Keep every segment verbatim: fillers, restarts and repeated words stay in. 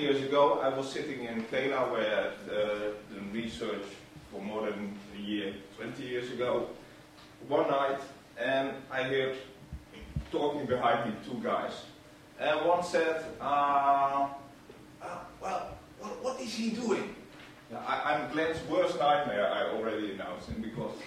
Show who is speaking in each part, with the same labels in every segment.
Speaker 1: years ago, I was sitting in Kela, where I had uh, done research for more than a year, twenty years ago, one night, and I heard talking behind me two guys. And one said, uh, uh, well, what, what is he doing? Yeah, I, I'm Glenn's worst nightmare, I already announced him, because...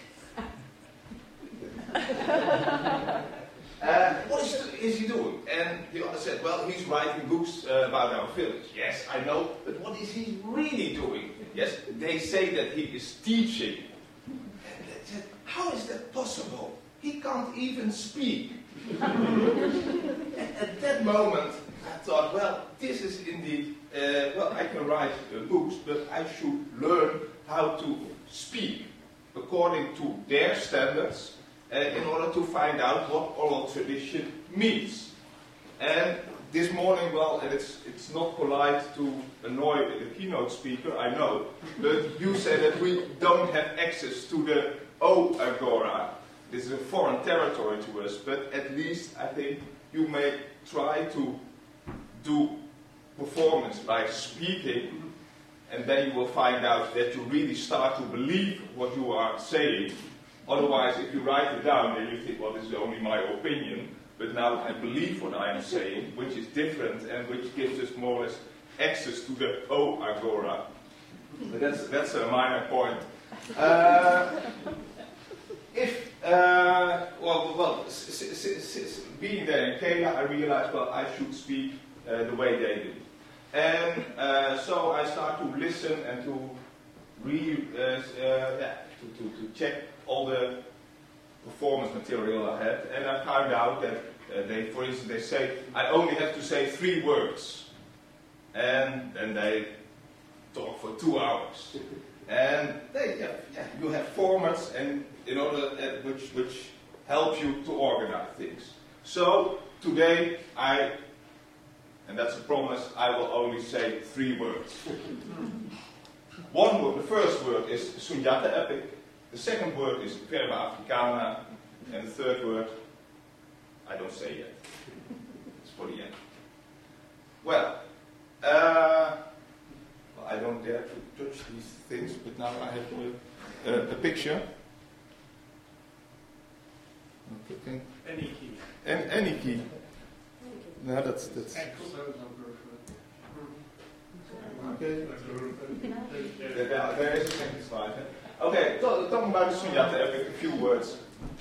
Speaker 1: uh, what is, is he doing? And the other said, well, he's writing books uh, about our village. Yes, I know, but what is he really doing? Yes, they say that he is teaching. And they said, how is that possible? He can't even speak. And at that moment, I thought, well, this is indeed, uh, well, I can write uh, books, but I should learn how to speak according to their standards uh, in order to find out what oral tradition means. And this morning, well, and it's, it's not polite to annoy the keynote speaker, I know, but you said that we don't have access to the O Agora. This is a foreign territory to us, but at least I think you may try to do performance by speaking, and then you will find out that you really start to believe what you are saying. Otherwise, if you write it down, then you think, well, this is only my opinion, but now I believe what I am saying, which is different and which gives us more or less access to the O Agora. But that's, that's a minor point. Uh, if, uh, well, well s s s s being there in Kela, I realized, well, I should speak uh, the way they do. And uh, so I start to listen and to re, uh, uh, yeah, to, to, to check all the performance material I had, and I found out that uh, they, for instance, they say, I only have to say three words. And then they talk for two hours. And they, yeah, yeah, you have formats and in order uh, which, which help you to organize things. So today I, and that's a promise, I will only say three words. One word, the first word is Sundiata epic, the second word is Verba Africana, and the third word, I don't say yet. It's for the end. Well, uh, well, I don't dare to touch these things, but now I have a, a, a picture. Okay.
Speaker 2: Any key.
Speaker 1: And any key. No, that's that's. Okay. There, there is a second slide. Huh? Okay, talking about the Sundiata epic, a few words.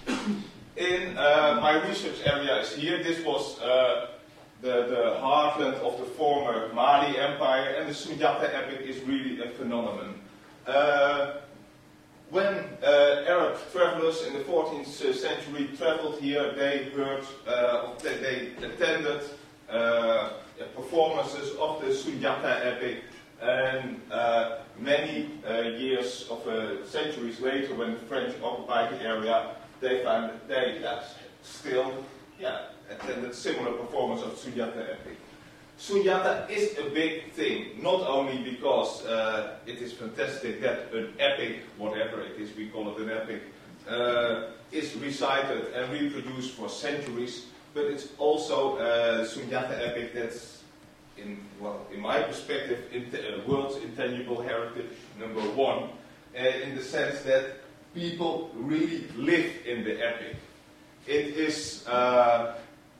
Speaker 1: In uh, my research area is here. This was uh, the, the heartland of the former Mali Empire, and the Sundiata epic is really a phenomenon. Uh, when uh, Arab travelers in the fourteenth century traveled here, they heard, uh, they, they attended uh, performances of the Sundiata epic, and uh, many uh, years of uh, centuries later, when the French occupied the area, they found that they uh, still yeah, attended similar performance of Sundiata epic. Sundiata is a big thing, not only because uh, it is fantastic that an epic, whatever it is, we call it an epic, uh, is recited and reproduced for centuries, but it's also a Sundiata epic that's, in, well, in my perspective, in uh, world's intangible heritage number one, uh, in the sense that people really live in the epic. It is, uh,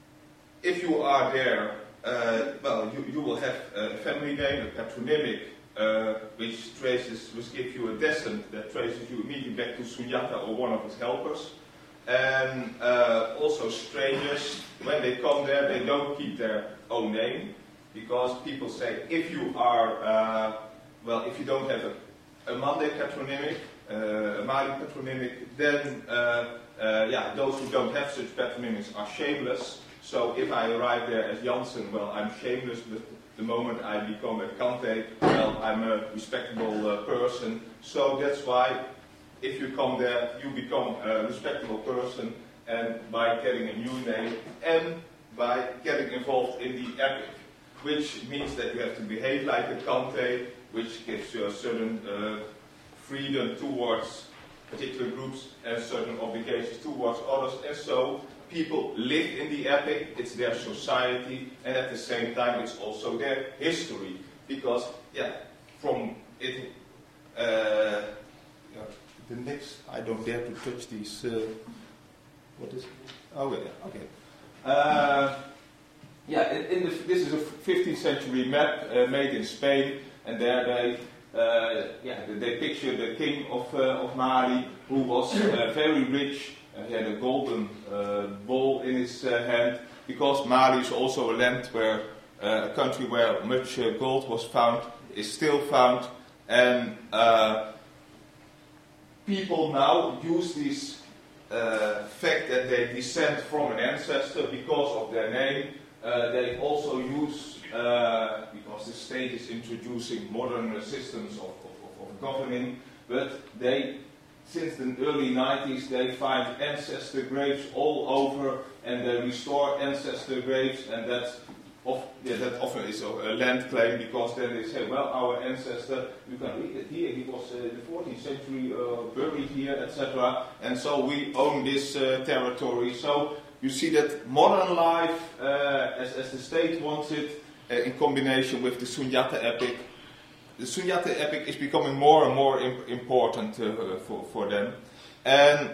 Speaker 1: if you are there, uh, well, you, you will have a family name, a patronymic, uh, which traces, which gives you a descent that traces you immediately back to Sundiata or one of his helpers. And uh, also strangers, when they come there, they don't keep their own name, because people say, if you are, uh, well, if you don't have a, a Mande patronymic, uh, a Mali patronymic, then uh, uh, yeah, those who don't have such patronymics are shameless. So if I arrive there as Janssen, well, I'm shameless, but the moment I become a Kante, well, I'm a respectable uh, person. So that's why, if you come there, you become a respectable person, and by getting a new name, and by getting involved in the epic, which means that you have to behave like a Kante, which gives you a certain uh, freedom towards particular groups and certain obligations towards others, and so people live in the epic, it's their society, and at the same time it's also their history. because, yeah, from it, uh, yeah, the next, I don't dare to touch these, uh, what is it? Oh, yeah, okay. Uh, yeah, in, in the, this is a fifteenth century map uh, made in Spain, and there they, uh, yeah, they picture the king of, uh, of Mali, who was uh, very rich. Uh, he had a golden uh, ball in his uh, hand, because Mali is also a land where uh, a country where much uh, gold was found, is still found, and uh, people now use this uh, fact that they descend from an ancestor because of their name. Uh, they also use, uh, because the state is introducing modern systems of, of, of governing, but they, since the early nineties, they find ancestor graves all over, and they restore ancestor graves, and that's of, yeah, that often is a, a land claim, because then they say, well, our ancestor, you can read it here, he was uh, in the fourteenth century uh, buried here, et cetera, and so we own this uh, territory. So you see that modern life, uh, as, as the state wants it, uh, in combination with the Sunyata epic, the Sunyata epic is becoming more and more imp important uh, for, for them. And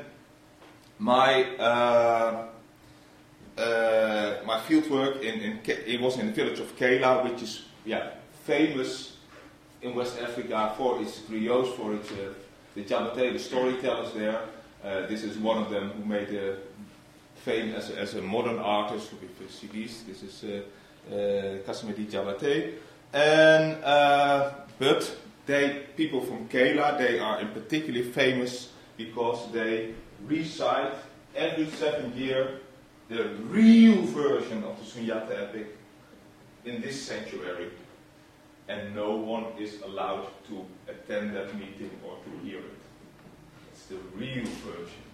Speaker 1: my uh, uh, my fieldwork in, in it was in the village of Kela, which is yeah famous in West Africa for its griots, for its uh, the Jabaté, the storytellers there. Uh, this is one of them who made a fame as a, as a modern artist with C Ds. This is uh, uh, Kassimedi Jabaté. And uh, but they people from Kela, they are in particularly famous because they recite every seventh year the real version of the Sunyata epic in this sanctuary, and no one is allowed to attend that meeting or to hear it. It's the real version.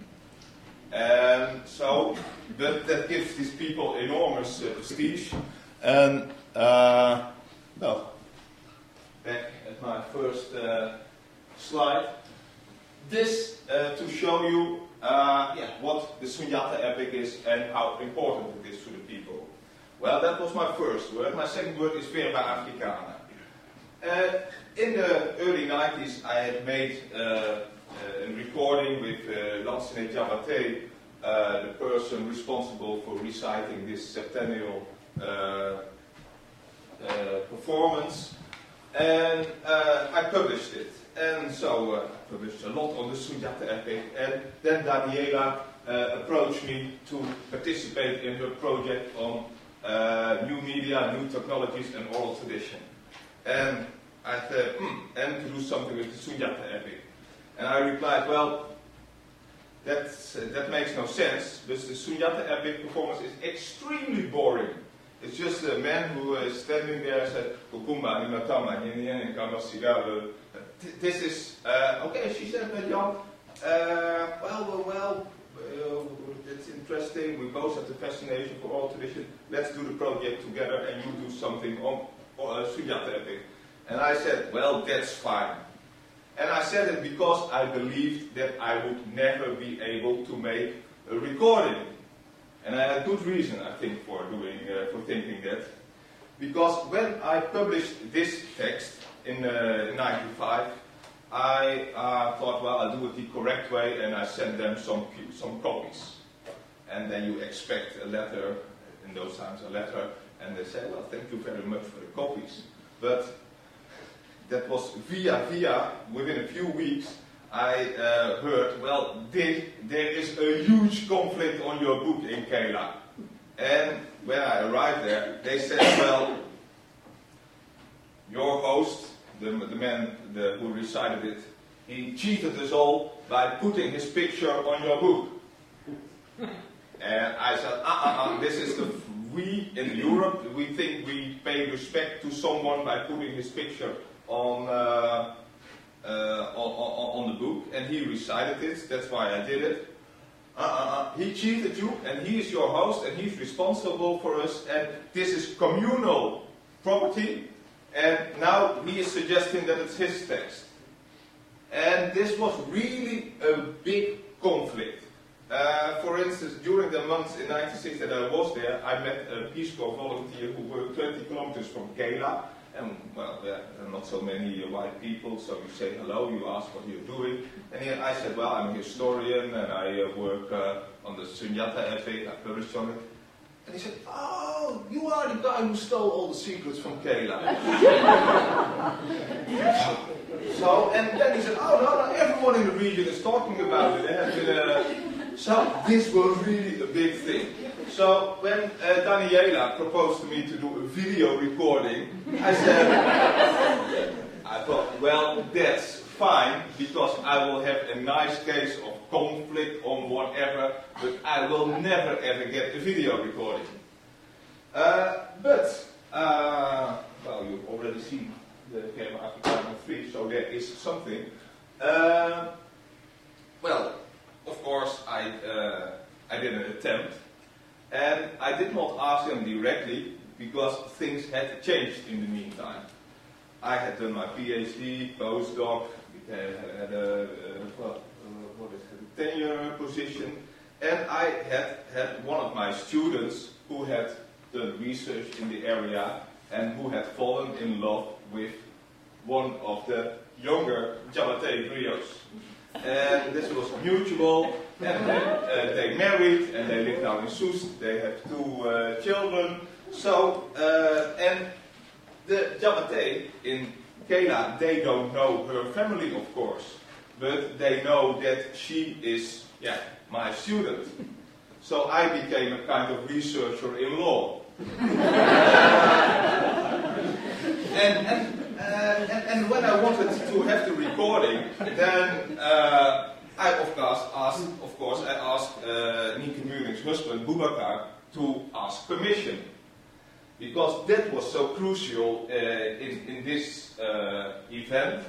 Speaker 1: And so, but that gives these people enormous uh, prestige. And uh, well, back at my first uh, slide, this uh, to show you uh, yeah, what the Sunyata epic is and how important it is to the people. Well, that was my first word. My second word is Verba Africana. Uh, in the early nineties, I had made uh, uh, a recording with uh, Lansine Jabaté, uh, the person responsible for reciting this septennial uh, uh, performance, and uh, I published it. And so uh, I published a lot on the Sunyata epic, and then Daniela uh, approached me to participate in her project on uh, new media, new technologies, and oral tradition. And I said, hmm, and to do something with the Sunyata epic. And I replied, well, that's, uh, that makes no sense, because the Sunyata epic performance is extremely boring. It's just a man who is standing there and said, Kukumba, Nimatama, Nyenyen, Kamasigabe. This is, uh, okay, she said, but Jan, uh, well, well, well, uh, it's interesting, we both have the fascination for oral tradition, let's do the project together and you do something on uh, Sunyata epic. And I said, well, that's fine. And I said it because I believed that I would never be able to make a recording. And I had good reason, I think, for doing, uh, for thinking that. Because when I published this text in uh, ninety-five, I uh, thought, well, I'll do it the correct way, and I sent them some, some copies. And then you expect a letter, in those times a letter, and they say, well, thank you very much for the copies. But that was via via, within a few weeks, I uh, heard, well, there, there is a huge conflict on your book in Kela. And when I arrived there, they said, well, your host, the, the man the, who recited it, he cheated us all by putting his picture on your book. And I said, uh-uh, this is the, we in Europe, we think we pay respect to someone by putting his picture on, uh, uh, on, on, on the book, and he recited it, that's why I did it. Uh-uh, he cheated you, and he is your host, and he's responsible for us, and this is communal property, and now he is suggesting that it's his text. And this was really a big conflict. Uh, for instance, during the months in ninety-six that I was there, I met a Peace Corps volunteer who worked twenty kilometers from Kela, And, well, there are not so many uh, white people, so you say hello, you ask what you're doing. And he, I said, well, I'm a historian, and I uh, work uh, on the Sunyata epic, I published on it. And he said, oh, you are the guy who stole all the secrets from Kayla. So, and then he said, oh, no, no, everyone in the region is talking about it. They have been, uh, so this was really a big thing. So when uh, Daniela proposed to me to do a video recording, I said, I thought, well, that's fine, because I will have a nice case of conflict on whatever, but I will never ever get a video recording. Uh, but, uh, well, you've already seen the camera after time three, so there is something. Uh, well, of course, I, uh, I did an attempt. And I did not ask them directly, because things had changed in the meantime. I had done my PhD, postdoc, uh, had a, uh, well, uh, what is it, a tenure position, and I had had one of my students who had done research in the area and who had fallen in love with one of the younger Jabatay griots. And this was mutual, and they, uh, they married, and they live now in Soest. They have two uh, children. So, uh, and the Jabatay in Kayla, they don't know her family, of course, but they know that she is, yeah, my student. So I became a kind of researcher in law. and, and Uh, and, and when I wanted to have the recording, then uh, I of course asked, of course, I asked uh, Nienke Muring's husband, Boubacar, to ask permission, because that was so crucial uh, in, in this uh, event.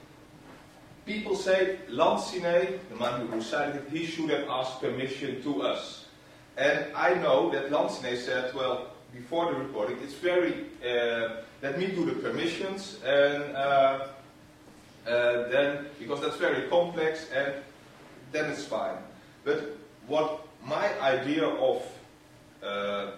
Speaker 1: People say Lansiné, the man who decided it, he should have asked permission to us, and I know that Lansiné said, well, before the recording, it's very. Uh, Let me do the permissions, and uh, uh, then, because that's very complex, and then it's fine. But what my idea of, uh,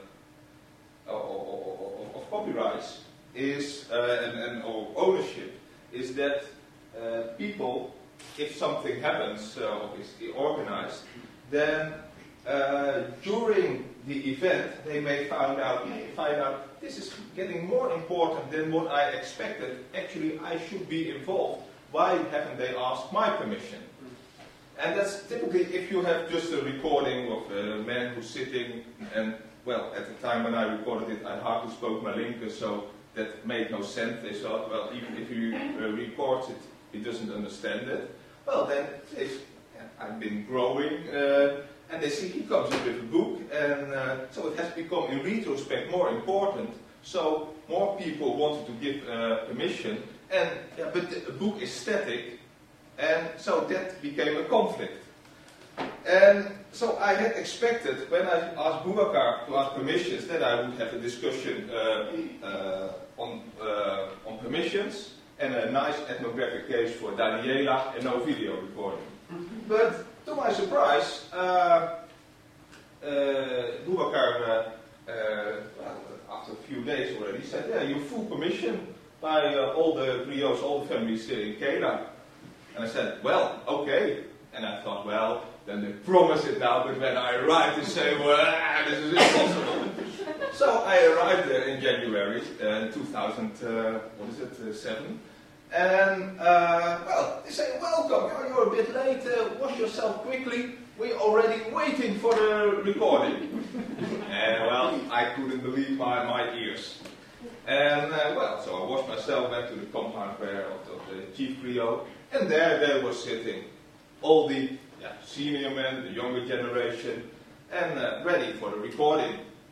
Speaker 1: of, of copyrights is, uh, and, and of ownership, is that uh, people, if something happens, uh, or is organized, then uh, during the event, they may find out, find out, this is getting more important than what I expected. Actually, I should be involved. Why haven't they asked my permission? And that's typically if you have just a recording of a man who's sitting, and, well, at the time when I recorded it, I hardly spoke Malinke, so that made no sense. They thought, well, even if you uh, record it, he doesn't understand it. Well, then, it's, I've been growing, uh, and they see he comes up with a book, and uh, so it has become, in retrospect, more important. So more people wanted to give uh, permission, and yeah, but the book is static, and so that became a conflict. And so I had expected, when I asked Boubacar to ask permissions, that I would have a discussion uh, uh, on, uh, on permissions, and a nice ethnographic case for Daniela, and no video recording. But to my surprise, uh, uh, Boubacar, uh, uh, well, after a few days already, said, yeah, you full permission by uh, all the griots, all the families in Kayla. And I said, well, okay. And I thought, well, then they promise it now, but when I arrived, they say, well, this is impossible. So I arrived there in January uh, two thousand, uh, what is it, uh, seven. And, uh, well, they say, welcome, you're, you're a bit late, uh, wash yourself quickly, we're already waiting for the recording. And, well, I couldn't believe my, my ears. And, uh, well, so I washed myself, went to the compound where of the, of the chief griot, and there they were sitting, all the yeah, senior men, the younger generation, and uh, ready for the recording.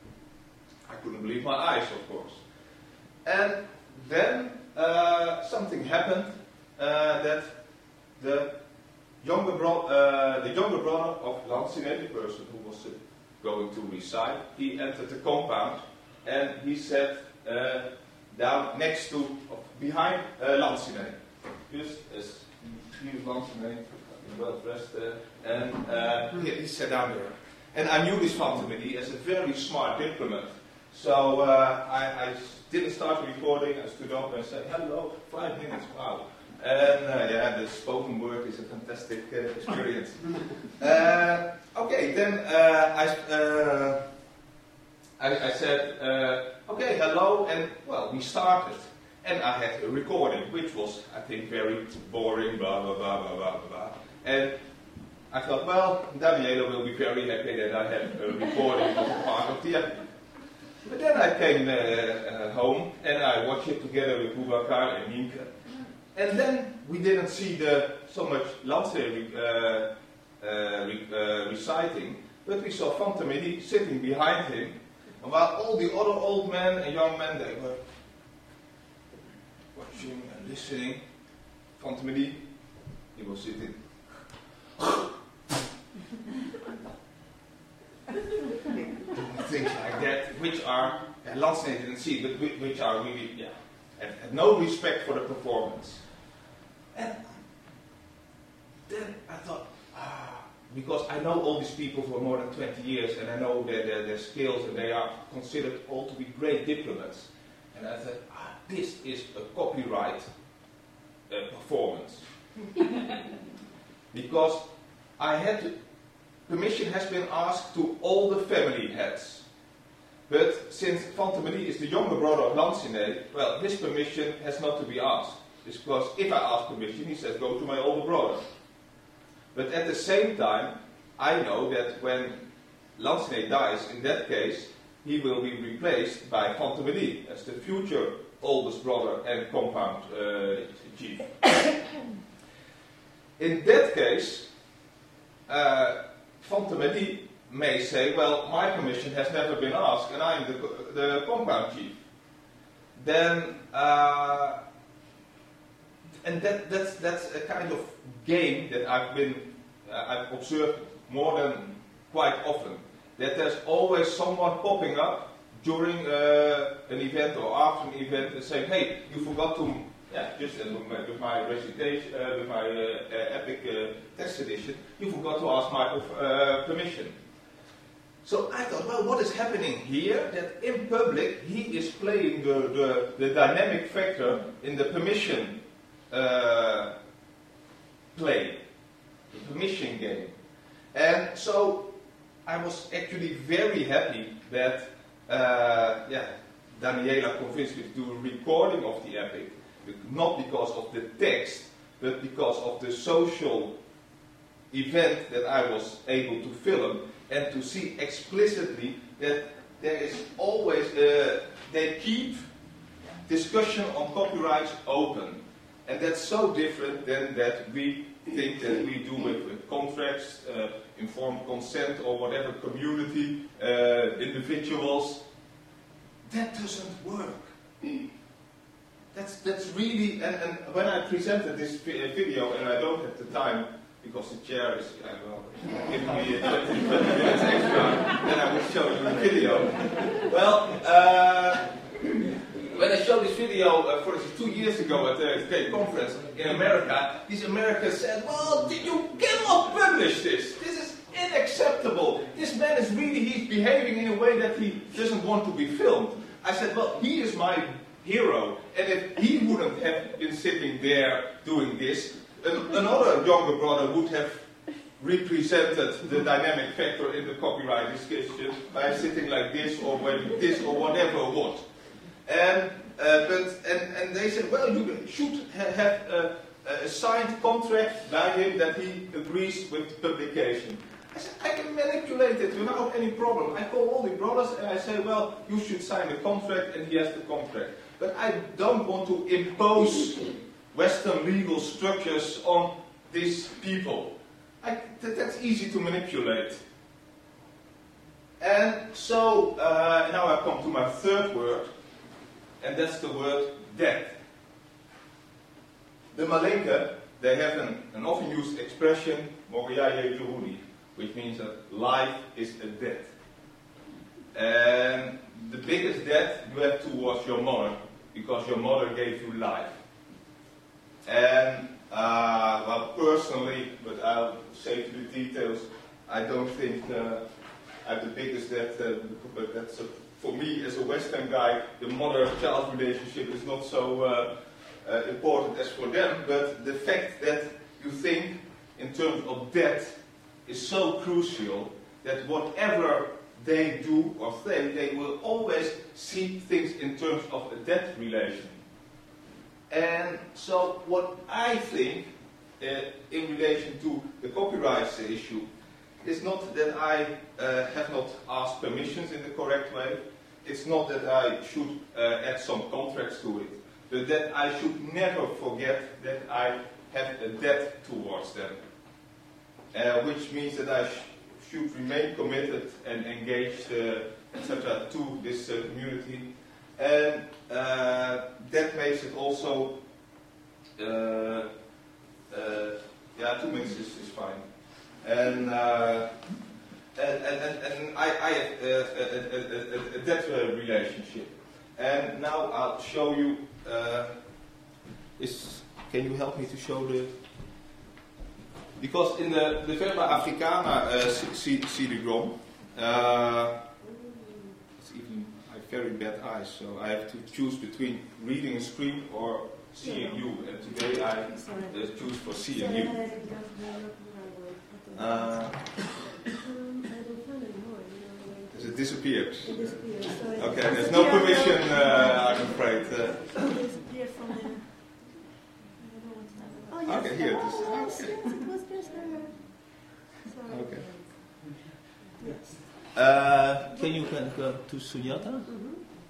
Speaker 1: I couldn't believe my eyes, of course. And then uh, something happened uh, that the younger, bro uh, the younger brother of Lansiné, the person who was uh, going to recite, he entered the compound and he sat uh, down next to, uh, behind uh, Lansiné. Just as he was Lansiné, well dressed, uh, and uh, he, he sat down there. And I knew this Van de Medi as a very smart diplomat. So uh, I, I didn't start the recording. I stood up and said, hello, five minutes, wow. And uh, yeah, the spoken word is a fantastic uh, experience. uh, okay, then uh, I, uh, I, I said, uh, okay, hello, and well, we started. And I had a recording, which was, I think, very boring, blah, blah, blah, blah, blah, blah. And I thought, well, Daniela will be very happy that I have a recording of a part of the epic. But then I came uh, uh, home, and I watched it together with Boubacar and Nienke. And then we didn't see the so much Landse uh, uh, re, uh, reciting, but we saw Fantemidi sitting behind him, and while all the other old men and young men, they were watching and listening. Fantemidi, he was sitting. Things like that, which are, uh, Landse didn't see, but which are really, yeah, had, had no respect for the performance. And then I thought, ah, because I know all these people for more than twenty years, and I know their, their, their skills, and they are considered all to be great diplomats. And I thought, ah, this is a copyright uh, performance. Because I had to, permission has been asked to all the family heads. But since Fantemidi is the younger brother of Lansinet, well, his permission has not to be asked. It's because if I ask permission, he says, go to my older brother. But at the same time, I know that when Lansinet dies, in that case, he will be replaced by Fantemidi as the future oldest brother and compound uh, chief. In that case, uh, Fantemidi may say, well, my permission has never been asked, and I'm the, the compound chief. Then, uh, and that, that's, that's a kind of game that I've been, uh, I've observed more than quite often. That there's always someone popping up during uh, an event or after an event and saying, hey, you forgot to, yeah, just uh, with, my, with my recitation, uh, with my uh, uh, epic uh, text edition, you forgot to ask my uh, permission. So I thought, well, what is happening here? That in public he is playing the, the, the dynamic factor in the permission uh, play, the permission game. And so I was actually very happy that uh, yeah, Daniela convinced me to do a recording of the epic, not because of the text, but because of the social event that I was able to film, and to see explicitly that there is always, uh, they keep discussion on copyrights open. And that's so different than that we think that we do with, with contracts, uh, informed consent, or whatever, community, uh, individuals. That doesn't work. That's, that's really, and, and when I presented this video, and I don't have the time, because the chair is, uh, well, giving me twenty minutes extra, then I will show you the video. Well, uh, when I showed this video, uh, for instance, two years ago at the K conference in America, these Americans said, well, you cannot publish this. This is unacceptable. This man is really, he's behaving in a way that he doesn't want to be filmed. I said, well, he is my hero. And if he wouldn't have been sitting there doing this, another younger brother would have represented the dynamic factor in the copyright discussion by sitting like this or this or whatever what. And, uh, but, and, and they said, well, you should ha have a, a signed contract by him that he agrees with publication. I said, I can manipulate it without any problem. I call all the brothers and I say, well, you should sign the contract, and he has the contract. But I don't want to impose Western legal structures on these people. I, that, that's easy to manipulate. And so, uh, now I come to my third word, and that's the word death. The Malinke, they have an, an often used expression, Moriaye Juhudi, which means that life is a debt. And the biggest debt you have towards your mother, because your mother gave you life. And, uh, well, personally, but I'll say to the details, I don't think uh, I have the biggest debt, uh, but that's a for me as a Western guy, the mother-child relationship is not so uh, uh, important as for them, but the fact that you think in terms of death is so crucial that whatever they do or say, they will always see things in terms of a death relation. And so what I think uh, in relation to the copyright issue is not that I uh, have not asked permissions in the correct way. It's not that I should uh, add some contracts to it, but that I should never forget that I have a debt towards them. Uh, which means that I sh should remain committed and engaged, uh, et cetera, to this uh, community. And uh, that makes it also, uh, uh, yeah, two minutes is, is fine. And, uh, and, and, and I, I have uh, a, a, a, a debt uh, relationship. And now I'll show you, uh, is, can you help me to show the, because in the, the Verba Africana uh, C D-ROM, uh, it's even, I have very bad eyes, so I have to choose between reading a screen or seeing you, and today I uh, choose for seeing you. Uh, has it disappeared?
Speaker 2: It disappeared, sorry.
Speaker 1: Okay, there's no permission, uh, I'm afraid. Uh,
Speaker 2: it disappeared from the... Oh, yes.
Speaker 1: Okay, here it is.
Speaker 2: Oh, yes, yes, it was just there. Sorry.
Speaker 1: Okay.
Speaker 2: Yes.
Speaker 3: Uh, can you go to Sunyata?
Speaker 2: Mm-hmm.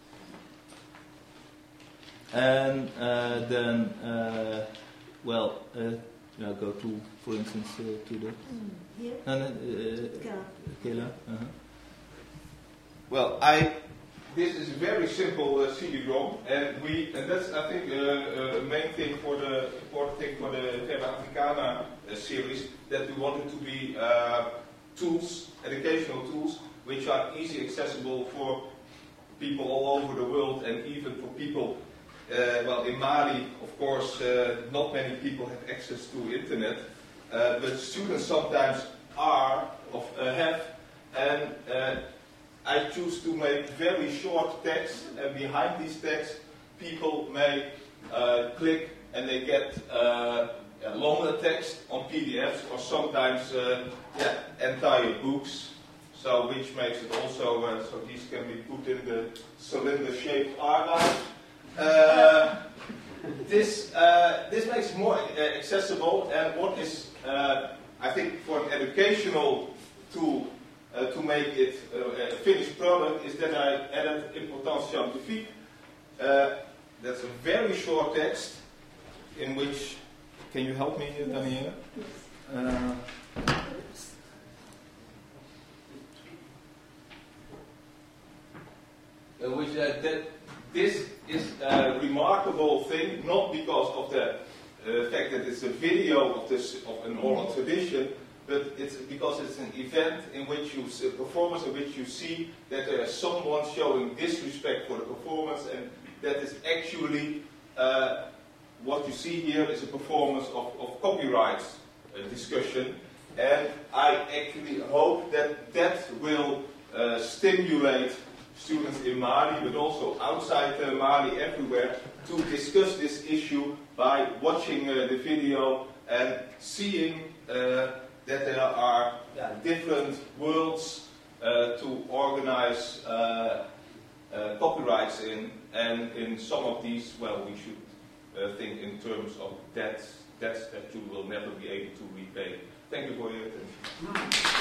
Speaker 3: And uh, then, uh, well, uh, yeah, go to, for instance, uh, to the...
Speaker 2: Mm, here?
Speaker 3: No, no, uh, Kela. Uh-huh.
Speaker 1: Well, I... This is a very simple uh, C D-ROM, and we, and that's I think uh, uh, main thing for the important thing for the Verba Africana uh, series, that we wanted to be uh, tools, educational tools, which are easy accessible for people all over the world, and even for people. Uh, well, in Mali, of course, uh, not many people have access to internet, uh, but students sometimes are of uh, have, and. Uh, I choose to make very short text, and behind these texts, people may uh, click and they get uh, yeah, longer text on P D Fs, or sometimes uh, yeah, entire books. So, which makes it also uh, so these can be put in the cylinder-shaped archive. Uh, this uh, this makes it more uh, accessible, and what is uh, I think for an educational tool. Uh, to make it uh, a finished product is that I added importance scientifique. Uh, that's a very short text in which, can you help me, Daniela? Uh, uh, which uh, that this is a remarkable thing, not because of the uh, fact that it's a video of this of an oral tradition, but it's because it's an event in which you, a performance in which you see that there is someone showing disrespect for the performance, and that is actually uh, what you see here is a performance of, of copyright uh, discussion, and I actually hope that that will uh, stimulate students in Mali, but also outside uh, Mali, everywhere, to discuss this issue by watching uh, the video and seeing uh, that there are yeah, different worlds uh, to organize uh, uh, copyrights in, and in some of these, well, we should uh, think in terms of debts, debts that you will never be able to repay. Thank you for your attention.